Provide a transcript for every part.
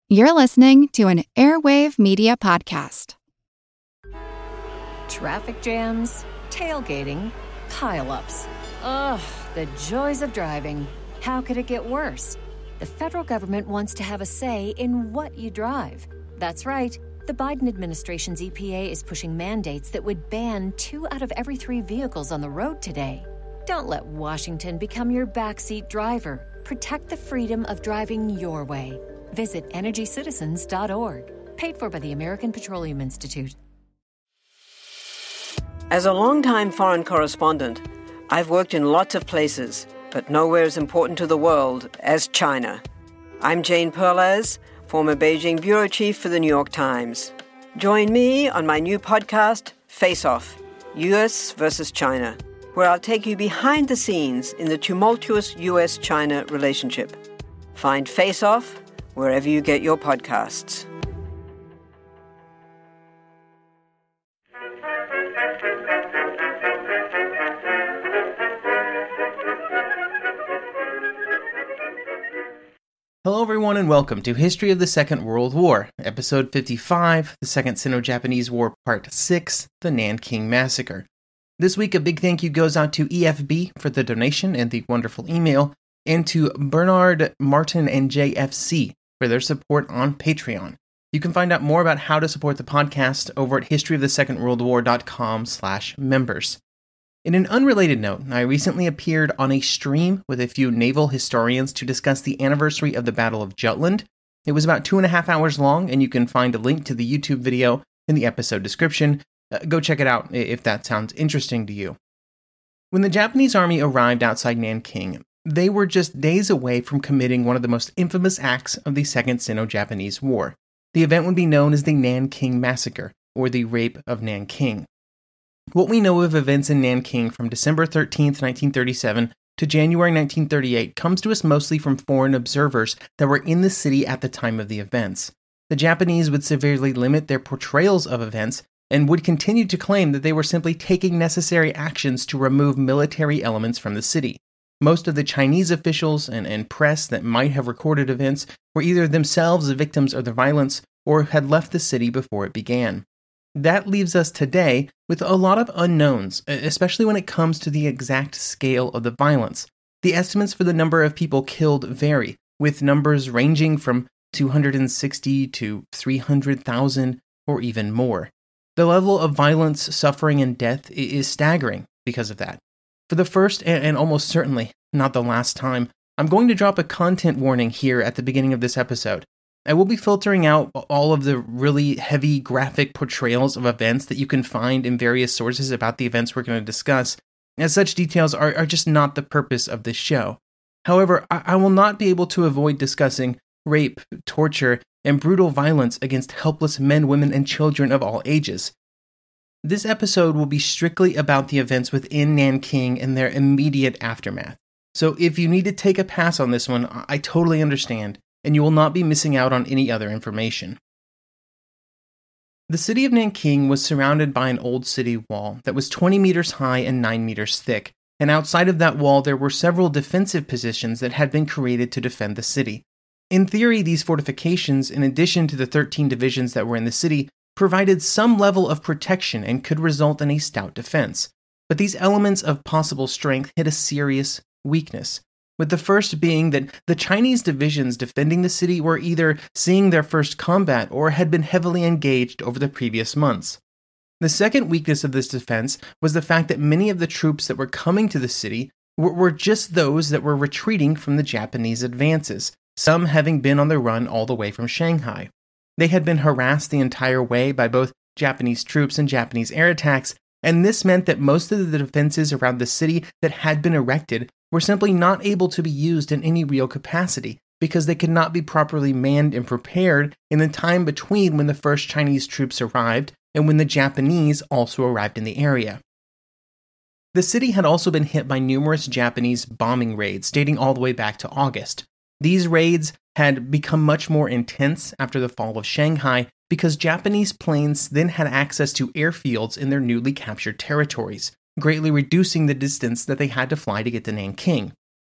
You're listening to an Airwave Media Podcast. Traffic jams, tailgating, pile-ups. Ugh, the joys of driving. How could it get worse? The federal government wants to have a say in what you drive. That's right. The Biden administration's EPA is pushing mandates that would ban 2 out of every 3 vehicles on the road today. Don't let Washington become your backseat driver. Protect the freedom of driving your way. Visit EnergyCitizens.org. Paid for by the American Petroleum Institute. As a longtime foreign correspondent, I've worked in lots of places, but nowhere as important to the world as China. I'm Jane Perlez, former Beijing bureau chief for the New York Times. Join me on my new podcast, Face Off, U.S. versus China, where I'll take you behind the scenes in the tumultuous U.S.-China relationship. Find Face Off wherever you get your podcasts. Hello everyone and welcome to History of the Second World War, Episode 55, the Second Sino-Japanese War, Part 6, the Nanking Massacre. This week a big thank you goes out to EFB for the donation and the wonderful email, and to Bernard, Martin, and JFC for their support on Patreon. You can find out more about how to support the podcast over at historyofthesecondworldwar.com/members. In an unrelated note, I recently appeared on a stream with a few naval historians to discuss the anniversary of the Battle of Jutland. It was about 2.5 hours long, and you can find a link to the YouTube video in the episode description. Go check it out if that sounds interesting to you. When the Japanese army arrived outside Nanking, they were just days away from committing one of the most infamous acts of the Second Sino-Japanese War. The event would be known as the Nanking Massacre, or the Rape of Nanking. What we know of events in Nanking from December 13th, 1937 to January 1938 comes to us mostly from foreign observers that were in the city at the time of the events. The Japanese would severely limit their portrayals of events and would continue to claim that they were simply taking necessary actions to remove military elements from the city. Most of the Chinese officials and press that might have recorded events were either themselves victims of the violence or had left the city before it began. That leaves us today with a lot of unknowns, especially when it comes to the exact scale of the violence. The estimates for the number of people killed vary, with numbers ranging from 260 to 300,000 or even more. The level of violence, suffering, and death is staggering because of that. For the first and almost certainly not the last time, I'm going to drop a content warning here at the beginning of this episode. I will be filtering out all of the really heavy graphic portrayals of events that you can find in various sources about the events we're going to discuss, as such details are just not the purpose of this show. However, I will not be able to avoid discussing rape, torture, and brutal violence against helpless men, women, and children of all ages. This episode will be strictly about the events within Nanking and their immediate aftermath. So if you need to take a pass on this one, I totally understand, and you will not be missing out on any other information. The city of Nanking was surrounded by an old city wall that was 20 meters high and 9 meters thick, and outside of that wall there were several defensive positions that had been created to defend the city. In theory, these fortifications, in addition to the 13 divisions that were in the city, provided some level of protection and could result in a stout defense. But these elements of possible strength hit a serious weakness, with the first being that the Chinese divisions defending the city were either seeing their first combat or had been heavily engaged over the previous months. The second weakness of this defense was the fact that many of the troops that were coming to the city were just those that were retreating from the Japanese advances, some having been on the run all the way from Shanghai. They had been harassed the entire way by both Japanese troops and Japanese air attacks, and this meant that most of the defenses around the city that had been erected were simply not able to be used in any real capacity because they could not be properly manned and prepared in the time between when the first Chinese troops arrived and when the Japanese also arrived in the area. The city had also been hit by numerous Japanese bombing raids dating all the way back to August. These raids had become much more intense after the fall of Shanghai because Japanese planes then had access to airfields in their newly captured territories, greatly reducing the distance that they had to fly to get to Nanking.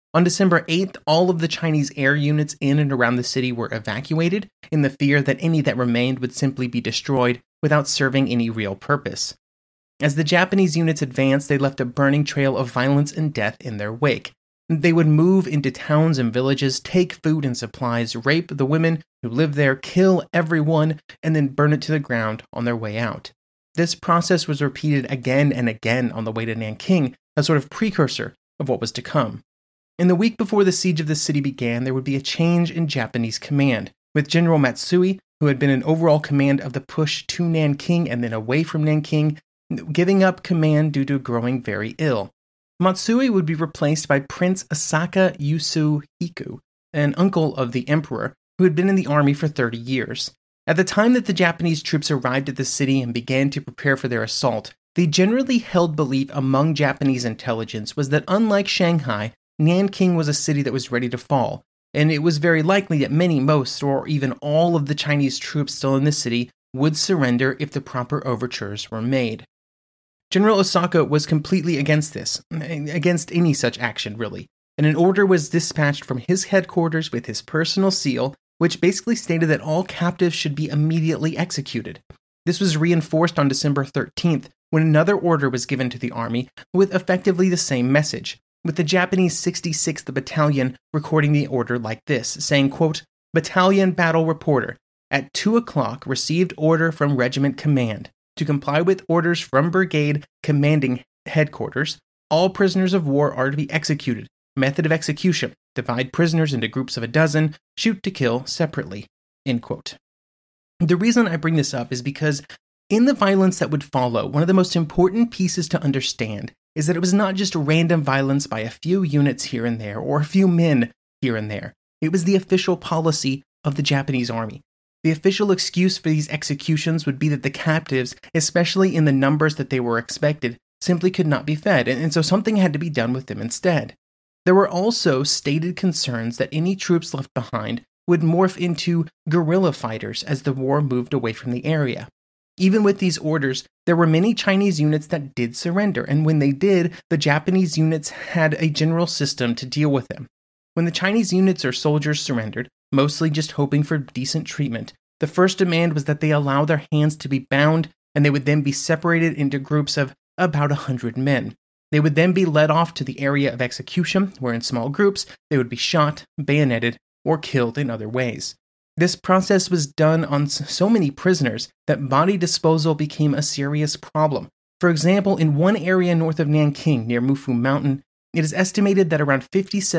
On December 8th, all of the Chinese air units in and around the city were evacuated in the fear that any that remained would simply be destroyed without serving any real purpose. As the Japanese units advanced, they left a burning trail of violence and death in their wake. They would move into towns and villages, take food and supplies, rape the women who lived there, kill everyone, and then burn it to the ground on their way out. This process was repeated again and again on the way to Nanking, a sort of precursor of what was to come. In the week before the siege of the city began, there would be a change in Japanese command, with General Matsui, who had been in overall command of the push to Nanking and then away from Nanking, giving up command due to growing very ill. Matsui would be replaced by Prince Asaka Yasuhiko, an uncle of the emperor, who had been in the army for 30 years. At the time that the Japanese troops arrived at the city and began to prepare for their assault, the generally held belief among Japanese intelligence was that unlike Shanghai, Nanking was a city that was ready to fall, and it was very likely that most, or even all of the Chinese troops still in the city would surrender if the proper overtures were made. General Osaka was completely against this, against any such action, really, and an order was dispatched from his headquarters with his personal seal, which basically stated that all captives should be immediately executed. This was reinforced on December 13th, when another order was given to the army with effectively the same message, with the Japanese 66th Battalion recording the order like this, saying, quote, "Battalion Battle Reporter, at 2 o'clock received order from Regiment Command to comply with orders from Brigade Commanding Headquarters. All prisoners of war are to be executed. Method of execution: divide prisoners into groups of 12, shoot to kill separately." End quote. The reason I bring this up is because in the violence that would follow, one of the most important pieces to understand is that it was not just random violence by a few units here and there, or a few men here and there. It was the official policy of the Japanese army. The official excuse for these executions would be that the captives, especially in the numbers that they were expected, simply could not be fed, and so something had to be done with them instead. There were also stated concerns that any troops left behind would morph into guerrilla fighters as the war moved away from the area. Even with these orders, there were many Chinese units that did surrender, and when they did, the Japanese units had a general system to deal with them. When the Chinese units or soldiers surrendered, mostly just hoping for decent treatment, the first demand was that they allow their hands to be bound, and they would then be separated into groups of about 100 men. They would then be led off to the area of execution, where in small groups, they would be shot, bayoneted, or killed in other ways. This process was done on so many prisoners that body disposal became a serious problem. For example, in one area north of Nanking, near Mufu Mountain, it is estimated that around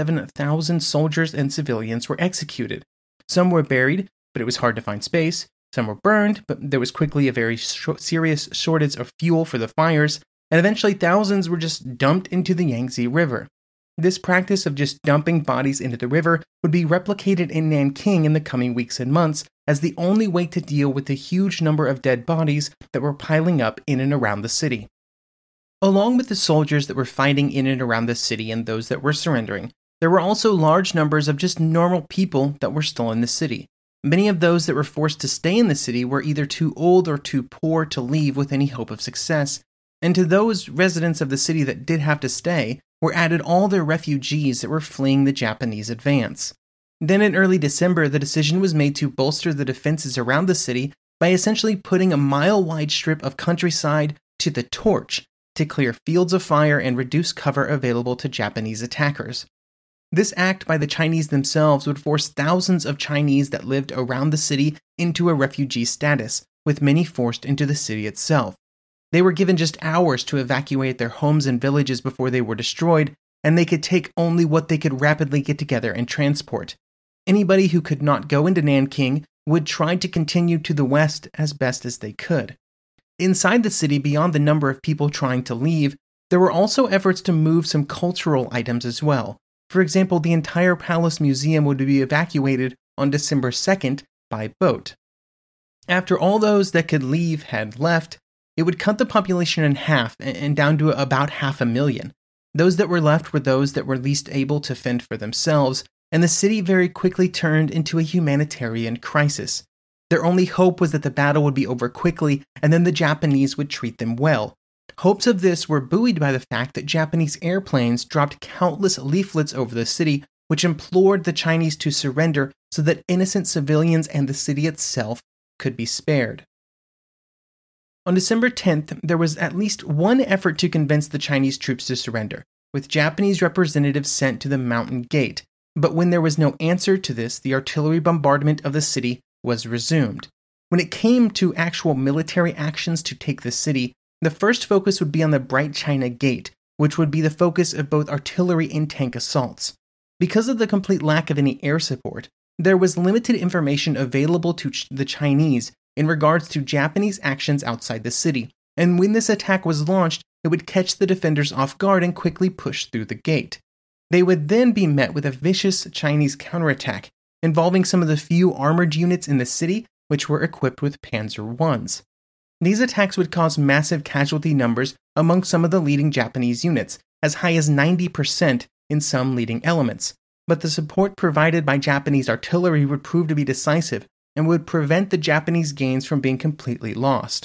57,000 soldiers and civilians were executed. Some were buried, but it was hard to find space. Some were burned, but there was quickly a very serious shortage of fuel for the fires, and eventually thousands were just dumped into the Yangtze River. This practice of just dumping bodies into the river would be replicated in Nanking in the coming weeks and months as the only way to deal with the huge number of dead bodies that were piling up in and around the city. Along with the soldiers that were fighting in and around the city and those that were surrendering, there were also large numbers of just normal people that were still in the city. Many of those that were forced to stay in the city were either too old or too poor to leave with any hope of success, and to those residents of the city that did have to stay, were added all their refugees that were fleeing the Japanese advance. Then in early December, the decision was made to bolster the defenses around the city by essentially putting a mile-wide strip of countryside to the torch to clear fields of fire and reduce cover available to Japanese attackers. This act by the Chinese themselves would force thousands of Chinese that lived around the city into a refugee status, with many forced into the city itself. They were given just hours to evacuate their homes and villages before they were destroyed, and they could take only what they could rapidly get together and transport. Anybody who could not go into Nanking would try to continue to the west as best as they could. Inside the city, beyond the number of people trying to leave, there were also efforts to move some cultural items as well. For example, the entire Palace Museum would be evacuated on December 2nd by boat. After all those that could leave had left, it would cut the population in half and down to about 500,000. Those that were left were those that were least able to fend for themselves, and the city very quickly turned into a humanitarian crisis. Their only hope was that the battle would be over quickly, and then the Japanese would treat them well. Hopes of this were buoyed by the fact that Japanese airplanes dropped countless leaflets over the city, which implored the Chinese to surrender so that innocent civilians and the city itself could be spared. On December 10th, there was at least one effort to convince the Chinese troops to surrender, with Japanese representatives sent to the mountain gate. But when there was no answer to this, the artillery bombardment of the city was resumed. When it came to actual military actions to take the city, the first focus would be on the Bright China Gate, which would be the focus of both artillery and tank assaults. Because of the complete lack of any air support, there was limited information available to the Chinese in regards to Japanese actions outside the city, and when this attack was launched, it would catch the defenders off guard and quickly push through the gate. They would then be met with a vicious Chinese counterattack, involving some of the few armored units in the city which were equipped with Panzer Is. These attacks would cause massive casualty numbers among some of the leading Japanese units, as high as 90% in some leading elements, but the support provided by Japanese artillery would prove to be decisive and would prevent the Japanese gains from being completely lost.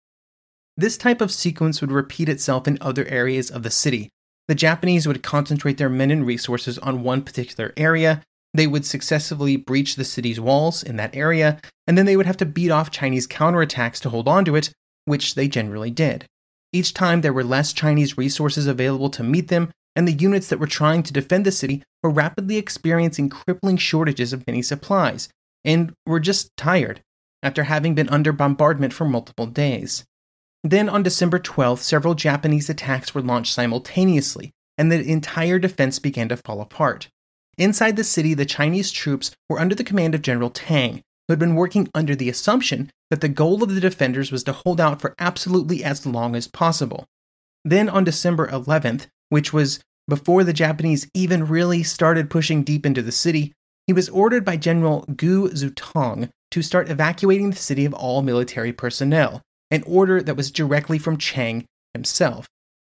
This type of sequence would repeat itself in other areas of the city. The Japanese would concentrate their men and resources on one particular area, they would successfully breach the city's walls in that area, and then they would have to beat off Chinese counterattacks to hold on to it, which they generally did. Each time there were less Chinese resources available to meet them, and the units that were trying to defend the city were rapidly experiencing crippling shortages of many supplies, and were just tired, after having been under bombardment for multiple days. Then on December 12th, several Japanese attacks were launched simultaneously, and the entire defense began to fall apart. Inside the city, the Chinese troops were under the command of General Tang, who had been working under the assumption that the goal of the defenders was to hold out for absolutely as long as possible. Then on December 11th, which was before the Japanese even really started pushing deep into the city, he was ordered by General Gu Zutong to start evacuating the city of all military personnel, an order that was directly from Chiang himself.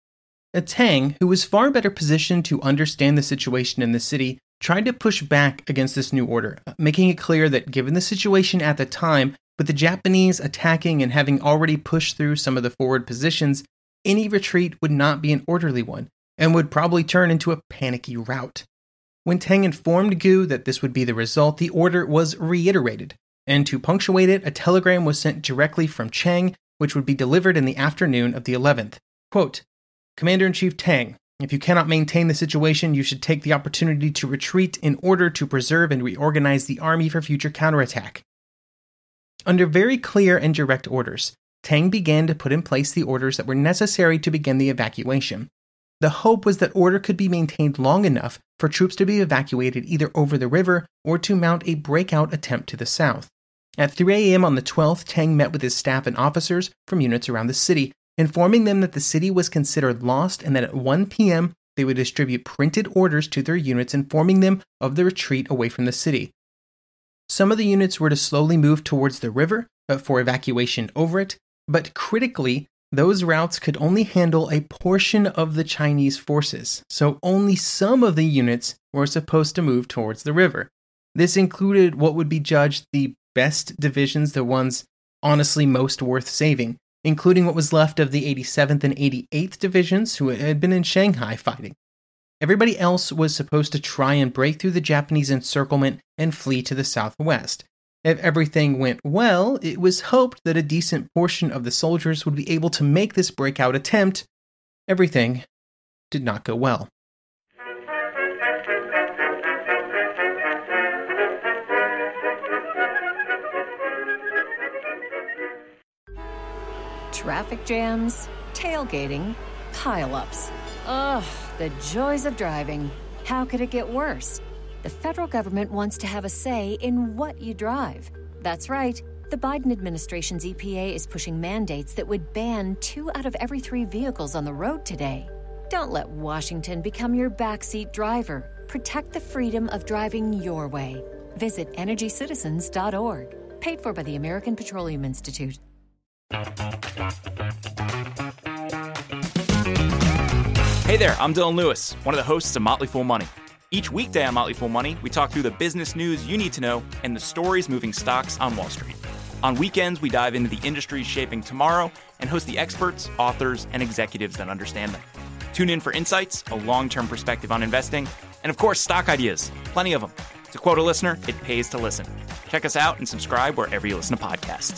Tang, who was far better positioned to understand the situation in the city, tried to push back against this new order, making it clear that given the situation at the time, with the Japanese attacking and having already pushed through some of the forward positions, any retreat would not be an orderly one, and would probably turn into a panicky rout. When Tang informed Gu that this would be the result, the order was reiterated, and to punctuate it, a telegram was sent directly from Chiang, which would be delivered in the afternoon of the 11th. Quote, Commander-in-Chief Tang, if you cannot maintain the situation, you should take the opportunity to retreat in order to preserve and reorganize the army for future counterattack. Under very clear and direct orders, Tang began to put in place the orders that were necessary to begin the evacuation. The hope was that order could be maintained long enough for troops to be evacuated either over the river or to mount a breakout attempt to the south. At 3 a.m. on the 12th, Tang met with his staff and officers from units around the city, informing them that the city was considered lost and that at 1 p.m. they would distribute printed orders to their units informing them of the retreat away from the city. Some of the units were to slowly move towards the river for evacuation over it, but critically, those routes could only handle a portion of the Chinese forces, so only some of the units were supposed to move towards the river. This included what would be judged the best divisions, the ones honestly most worth saving, including what was left of the 87th and 88th Divisions who had been in Shanghai fighting. Everybody else was supposed to try and break through the Japanese encirclement and flee to the southwest. If everything went well, it was hoped that a decent portion of the soldiers would be able to make this breakout attempt. Everything did not go well. Traffic jams, tailgating, pileups. Ugh, the joys of driving. How could it get worse? The federal government wants to have a say in what you drive. That's right. The Biden administration's EPA is pushing mandates that would ban 2 out of every 3 vehicles on the road today. Don't let Washington become your backseat driver. Protect the freedom of driving your way. Visit EnergyCitizens.org. Paid for by the American Petroleum Institute. Hey there, I'm Dylan Lewis, one of the hosts of Motley Fool Money. Each weekday on Motley Fool Money, we talk through the business news you need to know and the stories moving stocks on Wall Street. On weekends, we dive into the industries shaping tomorrow and host the experts, authors, and executives that understand them. Tune in for insights, a long-term perspective on investing, and of course, stock ideas. Plenty of them. To quote a listener, it pays to listen. Check us out and subscribe wherever you listen to podcasts.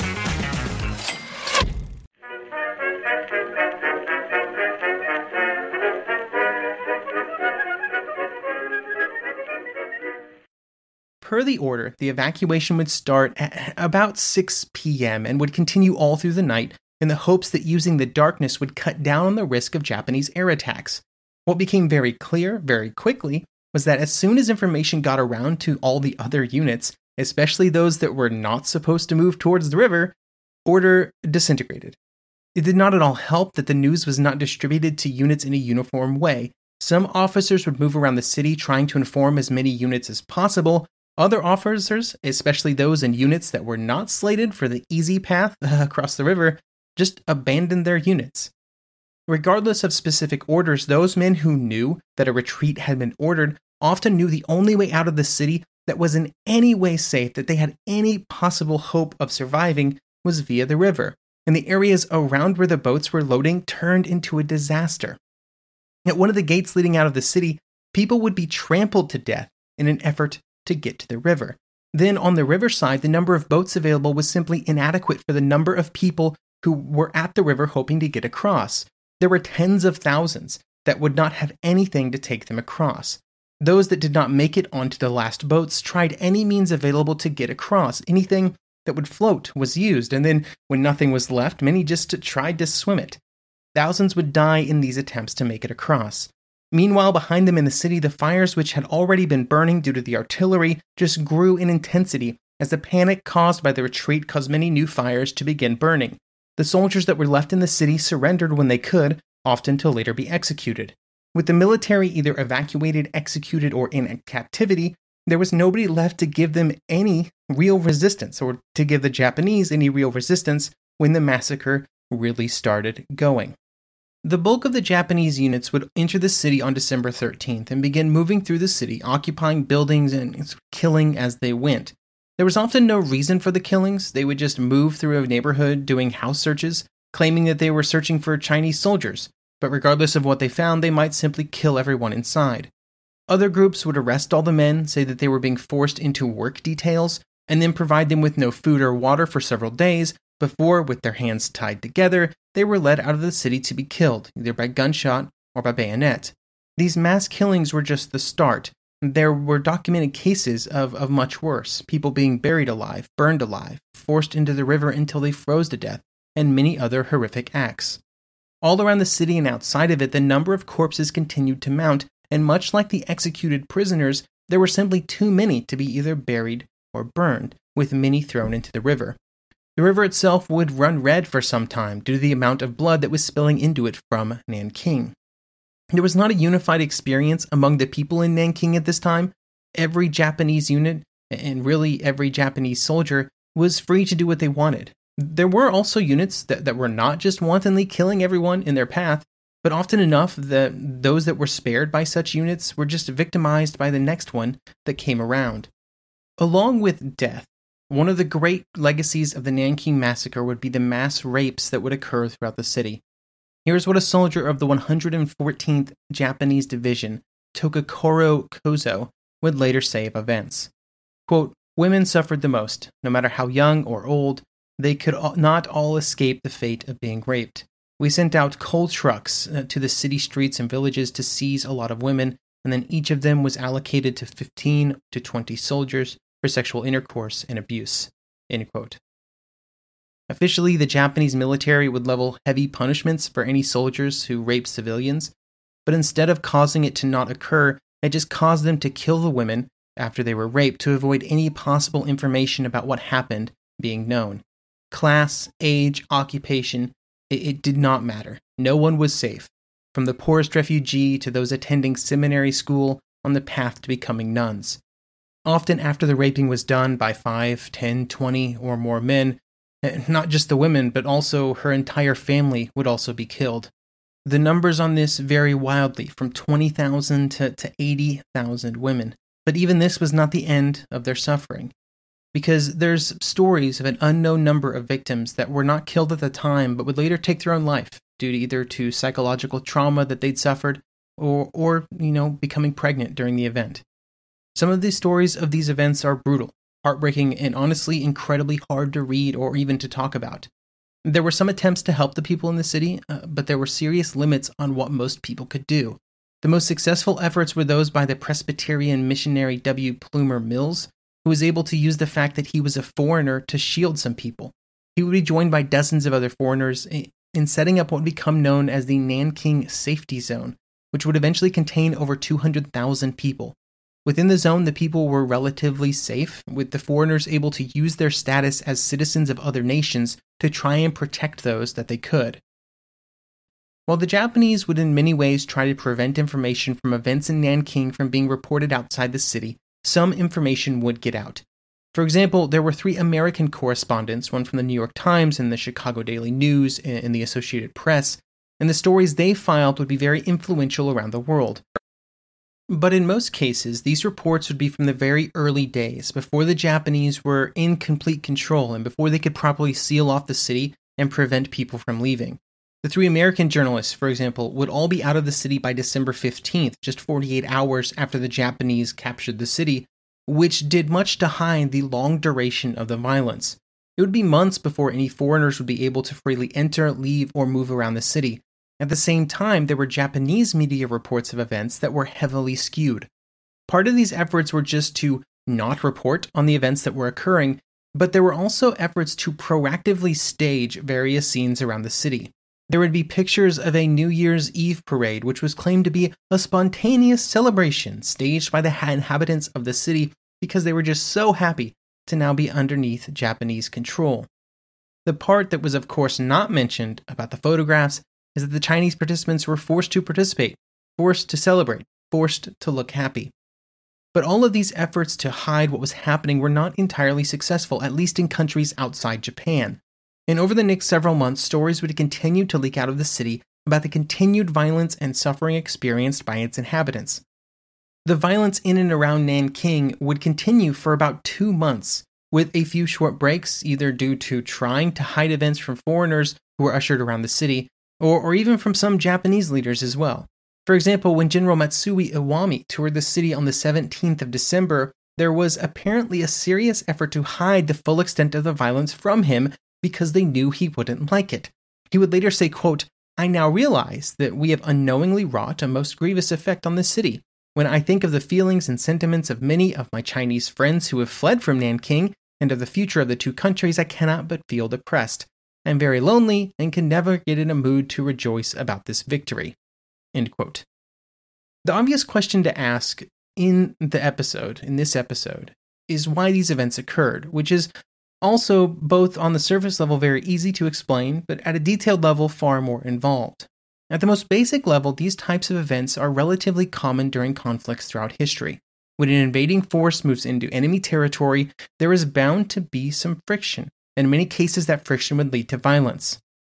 Per the order, the evacuation would start at about 6 p.m. and would continue all through the night in the hopes that using the darkness would cut down on the risk of Japanese air attacks. What became very clear very quickly was that as soon as information got around to all the other units, especially those that were not supposed to move towards the river, order disintegrated. It did not at all help that the news was not distributed to units in a uniform way. Some officers would move around the city trying to inform as many units as possible. Other officers, especially those in units that were not slated for the easy path across the river, just abandoned their units. Regardless of specific orders, those men who knew that a retreat had been ordered often knew the only way out of the city that was in any way safe, that they had any possible hope of surviving, was via the river, and the areas around where the boats were loading turned into a disaster. At one of the gates leading out of the city, people would be trampled to death in an effort to get to the river. Then on the riverside, the number of boats available was simply inadequate for the number of people who were at the river hoping to get across. There were tens of thousands that would not have anything to take them across. Those that did not make it onto the last boats tried any means available to get across. Anything that would float was used, and then when nothing was left, many just tried to swim it. Thousands would die in these attempts to make it across. Meanwhile, behind them in the city, the fires which had already been burning due to the artillery just grew in intensity as the panic caused by the retreat caused many new fires to begin burning. The soldiers that were left in the city surrendered when they could, often to later be executed. With the military either evacuated, executed, or in captivity, there was nobody left to give them any real resistance, or to give the Japanese any real resistance when the massacre really started going. The bulk of the Japanese units would enter the city on December 13th and begin moving through the city, occupying buildings and killing as they went. There was often no reason for the killings. They would just move through a neighborhood doing house searches, claiming that they were searching for Chinese soldiers, but regardless of what they found, they might simply kill everyone inside. Other groups would arrest all the men, say that they were being forced into work details, and then provide them with no food or water for several days before, with their hands tied together, they were led out of the city to be killed, either by gunshot or by bayonet. These mass killings were just the start. There were documented cases of much worse, people being buried alive, burned alive, forced into the river until they froze to death, and many other horrific acts. All around the city and outside of it, the number of corpses continued to mount, and much like the executed prisoners, there were simply too many to be either buried or burned, with many thrown into the river. The river itself would run red for some time due to the amount of blood that was spilling into it from Nanking. There was not a unified experience among the people in Nanking at this time. Every Japanese unit, and really every Japanese soldier, was free to do what they wanted. There were also units that were not just wantonly killing everyone in their path, but often enough that those that were spared by such units were just victimized by the next one that came around. Along with death, one of the great legacies of the Nanking Massacre would be the mass rapes that would occur throughout the city. Here's what a soldier of the 114th Japanese Division, Tokakoro Kozo, would later say of events. Quote, "Women suffered the most. No matter how young or old, they could not all escape the fate of being raped. We sent out coal trucks to the city streets and villages to seize a lot of women, and then each of them was allocated to 15 to 20 soldiers for sexual intercourse and abuse." End quote. Officially, the Japanese military would level heavy punishments for any soldiers who raped civilians, but instead of causing it to not occur, it just caused them to kill the women after they were raped to avoid any possible information about what happened being known. Class, age, occupation, it did not matter. No one was safe, from the poorest refugee to those attending seminary school on the path to becoming nuns. Often after the raping was done by 5, 10, 20, or more men, not just the women, but also her entire family would also be killed. The numbers on this vary wildly, from 20,000 to 80,000 women. But even this was not the end of their suffering. because there's stories of an unknown number of victims that were not killed at the time but would later take their own life due to either to psychological trauma that they'd suffered or becoming pregnant during the event. Some of the stories of these events are brutal, heartbreaking, and honestly incredibly hard to read or even to talk about. There were some attempts to help the people in the city, but there were serious limits on what most people could do. The most successful efforts were those by the Presbyterian missionary W. Plumer Mills, who was able to use the fact that he was a foreigner to shield some people. He would be joined by dozens of other foreigners in setting up what would become known as the Nanking Safety Zone, which would eventually contain over 200,000 people. Within the zone, the people were relatively safe, with the foreigners able to use their status as citizens of other nations to try and protect those that they could. While the Japanese would in many ways try to prevent information from events in Nanking from being reported outside the city, some information would get out. For example, there were 3 American correspondents, one from the New York Times and the Chicago Daily News and the Associated Press, and the stories they filed would be very influential around the world. But in most cases, these reports would be from the very early days, before the Japanese were in complete control and before they could properly seal off the city and prevent people from leaving. The 3 American journalists, for example, would all be out of the city by December 15th, just 48 hours after the Japanese captured the city, which did much to hide the long duration of the violence. It would be months before any foreigners would be able to freely enter, leave, or move around the city. At the same time, there were Japanese media reports of events that were heavily skewed. Part of these efforts were just to not report on the events that were occurring, but there were also efforts to proactively stage various scenes around the city. There would be pictures of a New Year's Eve parade, which was claimed to be a spontaneous celebration staged by the inhabitants of the city because they were just so happy to now be underneath Japanese control. The part that was of course not mentioned about the photographs is that the Chinese participants were forced to participate, forced to celebrate, forced to look happy. But all of these efforts to hide what was happening were not entirely successful, at least in countries outside Japan. And over the next several months, stories would continue to leak out of the city about the continued violence and suffering experienced by its inhabitants. The violence in and around Nanking would continue for about 2 months, with a few short breaks, either due to trying to hide events from foreigners who were ushered around the city, or even from some Japanese leaders as well. For example, when General Matsui Iwami toured the city on the 17th of December, there was apparently a serious effort to hide the full extent of the violence from him because they knew he wouldn't like it. He would later say, quote, "I now realize that we have unknowingly wrought a most grievous effect on the city. When I think of the feelings and sentiments of many of my Chinese friends who have fled from Nanking and of the future of the 2 countries, I cannot but feel depressed. I am very lonely and can never get in a mood to rejoice about this victory." End quote. The obvious question to ask in this episode, is why these events occurred, which is also both on the surface level very easy to explain, but at a detailed level far more involved. At the most basic level, these types of events are relatively common during conflicts throughout history. When an invading force moves into enemy territory, there is bound to be some friction, and in many cases that friction would lead to violence.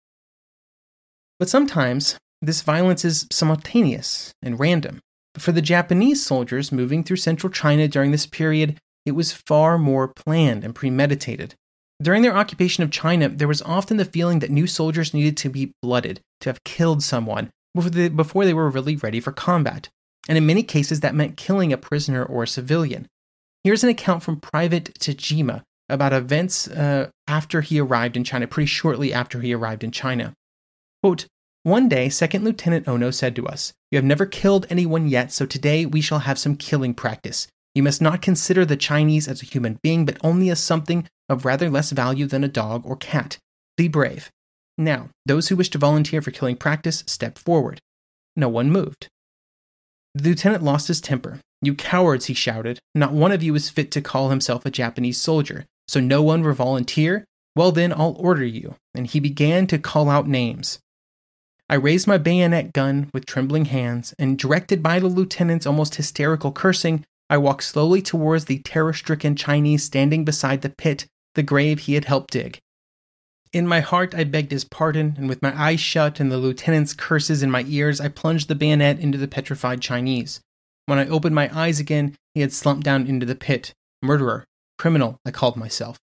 But sometimes, this violence is simultaneous and random. But for the Japanese soldiers moving through central China during this period, it was far more planned and premeditated. During their occupation of China, there was often the feeling that new soldiers needed to be blooded, to have killed someone, before they were really ready for combat. And in many cases, that meant killing a prisoner or a civilian. Here's an account from Private Tajima about events after he arrived in China, pretty shortly after he arrived in China. Quote, "One day, Second Lieutenant Ono said to us, 'You have never killed anyone yet, so today we shall have some killing practice. You must not consider the Chinese as a human being, but only as something of rather less value than a dog or cat. Be brave. Now, those who wish to volunteer for killing practice, step forward.' No one moved. The lieutenant lost his temper. 'You cowards,' he shouted. 'Not one of you is fit to call himself a Japanese soldier. So no one will volunteer? Well then, I'll order you.' And he began to call out names. I raised my bayonet gun with trembling hands, and directed by the lieutenant's almost hysterical cursing, I walked slowly towards the terror-stricken Chinese standing beside the pit, the grave he had helped dig. In my heart, I begged his pardon, and with my eyes shut and the lieutenant's curses in my ears, I plunged the bayonet into the petrified Chinese. When I opened my eyes again, he had slumped down into the pit. 'Murderer, criminal, I called myself.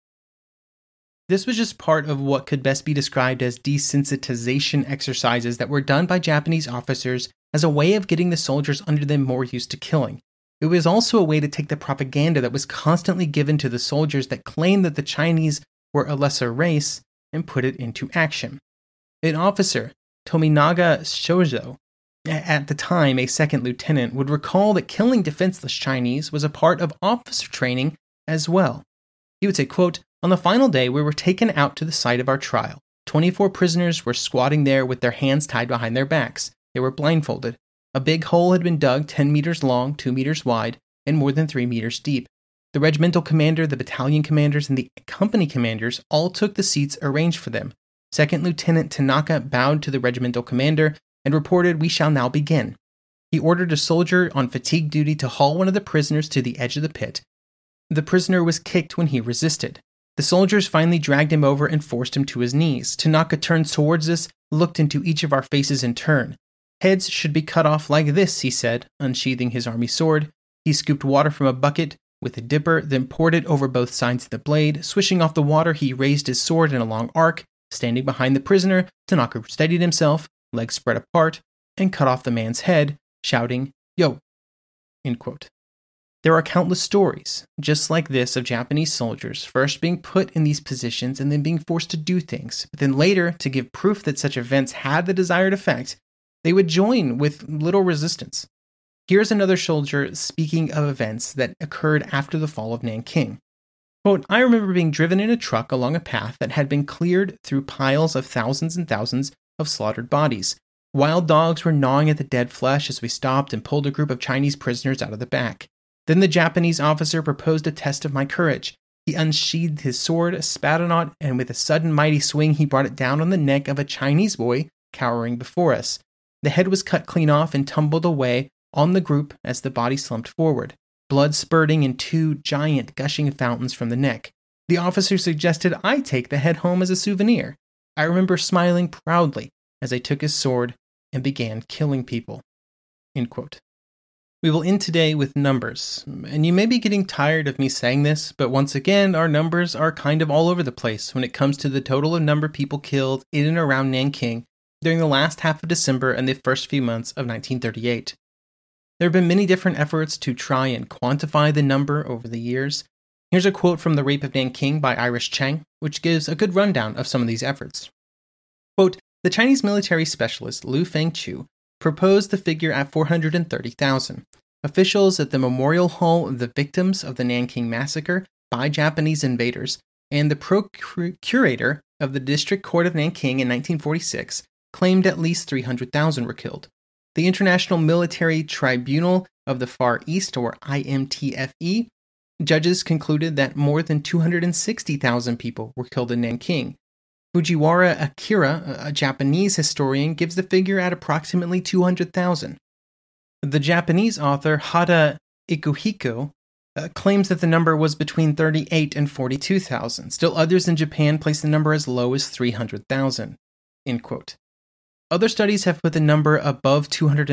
This was just part of what could best be described as desensitization exercises that were done by Japanese officers as a way of getting the soldiers under them more used to killing. It was also a way to take the propaganda that was constantly given to the soldiers that claimed that the Chinese were a lesser race and put it into action. An officer, Tominaga Shozo, at the time a second lieutenant, would recall that killing defenseless Chinese was a part of officer training as well. He would say, quote, "On the final day, we were taken out to the site of our trial. 24 prisoners were squatting there with their hands tied behind their backs. They were blindfolded. A big hole had been dug 10 meters long, 2 meters wide, and more than 3 meters deep. The regimental commander, the battalion commanders, and the company commanders all took the seats arranged for them. Second Lieutenant Tanaka bowed to the regimental commander and reported, 'We shall now begin.' He ordered a soldier on fatigue duty to haul one of the prisoners to the edge of the pit. The prisoner was kicked when he resisted. The soldiers finally dragged him over and forced him to his knees. Tanaka turned towards us, looked into each of our faces in turn. 'Heads should be cut off like this,' he said, unsheathing his army sword. He scooped water from a bucket with a dipper, then poured it over both sides of the blade. Swishing off the water, he raised his sword in a long arc. Standing behind the prisoner, Tanaka steadied himself, legs spread apart, and cut off the man's head, shouting, 'Yo!' End quote. There are countless stories, just like this, of Japanese soldiers first being put in these positions and then being forced to do things, but then later, to give proof that such events had the desired effect, they would join with little resistance. Here's another soldier speaking of events that occurred after the fall of Nanking. Quote, "I remember being driven in a truck along a path that had been cleared through piles of thousands and thousands of slaughtered bodies. Wild dogs were gnawing at the dead flesh as we stopped and pulled a group of Chinese prisoners out of the back. Then the Japanese officer proposed a test of my courage. He unsheathed his sword, spat on it, and with a sudden mighty swing, he brought it down on the neck of a Chinese boy cowering before us. The head was cut clean off and tumbled away on the group as the body slumped forward, blood spurting in 2 giant gushing fountains from the neck. The officer suggested I take the head home as a souvenir. I remember smiling proudly as I took his sword and began killing people." End quote. We will end today with numbers, and you may be getting tired of me saying this, but once again, our numbers are kind of all over the place when it comes to the total of number of people killed in and around Nanking during the last half of December and the first few months of 1938. There have been many different efforts to try and quantify the number over the years. Here's a quote from The Rape of Nanking by Iris Cheng, which gives a good rundown of some of these efforts. Quote, "The Chinese military specialist Lu Fengchu proposed the figure at 430,000. Officials at the Memorial Hall of the Victims of the Nanking Massacre by Japanese invaders and the procurator of the District Court of Nanking in 1946 claimed at least 300,000 were killed. The International Military Tribunal of the Far East, or IMTFE, judges concluded that more than 260,000 people were killed in Nanking. Fujiwara Akira, a Japanese historian, gives the figure at approximately 200,000. The Japanese author Hada Ikuhiko claims that the number was between 38 and 42,000. Still others in Japan place the number as low as 300,000. End quote. Other studies have put the number above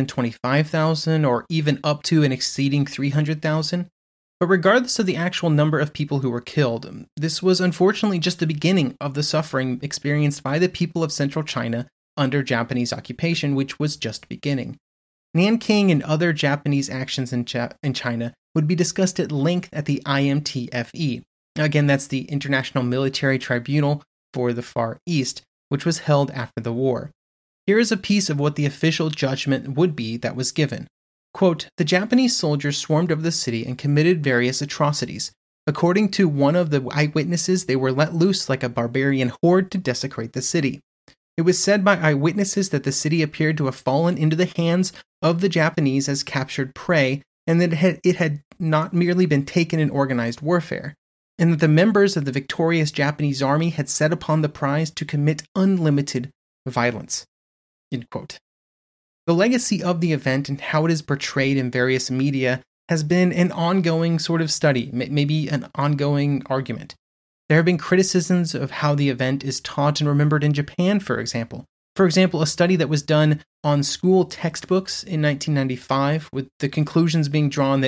225,000 or even up to and exceeding 300,000. But regardless of the actual number of people who were killed, this was unfortunately just the beginning of the suffering experienced by the people of central China under Japanese occupation, which was just beginning. Nanking and other Japanese actions in China would be discussed at length at the IMTFE. Again, that's the International Military Tribunal for the Far East, which was held after the war. Here is a piece of what the official judgment would be that was given. Quote, "The Japanese soldiers swarmed over the city and committed various atrocities. According to one of the eyewitnesses, they were let loose like a barbarian horde to desecrate the city. It was said by eyewitnesses that the city appeared to have fallen into the hands of the Japanese as captured prey, and that it had not merely been taken in organized warfare, and that the members of the victorious Japanese army had set upon the prize to commit unlimited violence." End quote. The legacy of the event and how it is portrayed in various media has been an ongoing sort of study, maybe an ongoing argument. There have been criticisms of how the event is taught and remembered in Japan, for example. For example, a study that was done on school textbooks in 1995, with the conclusions being drawn that,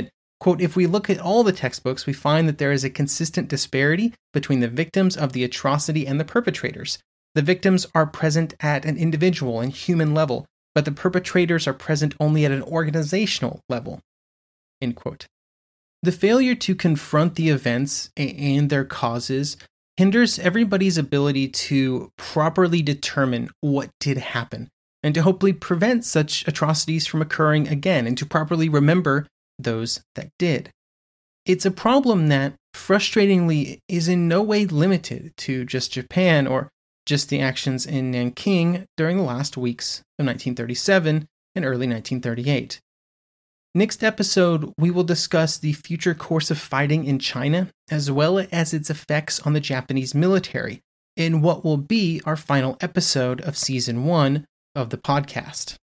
Quote, if we look at all the textbooks, we find that there is a consistent disparity between the victims of the atrocity and the perpetrators. The victims are present at an individual and human level, but the perpetrators are present only at an organizational level. End quote. The failure to confront the events and their causes hinders everybody's ability to properly determine what did happen and to hopefully prevent such atrocities from occurring again and to properly remember those that did. It's a problem that, frustratingly, is in no way limited to just Japan or just the actions in Nanking during the last weeks of 1937 and early 1938. Next episode, we will discuss the future course of fighting in China, as well as its effects on the Japanese military, in what will be our final episode of Season 1 of the podcast.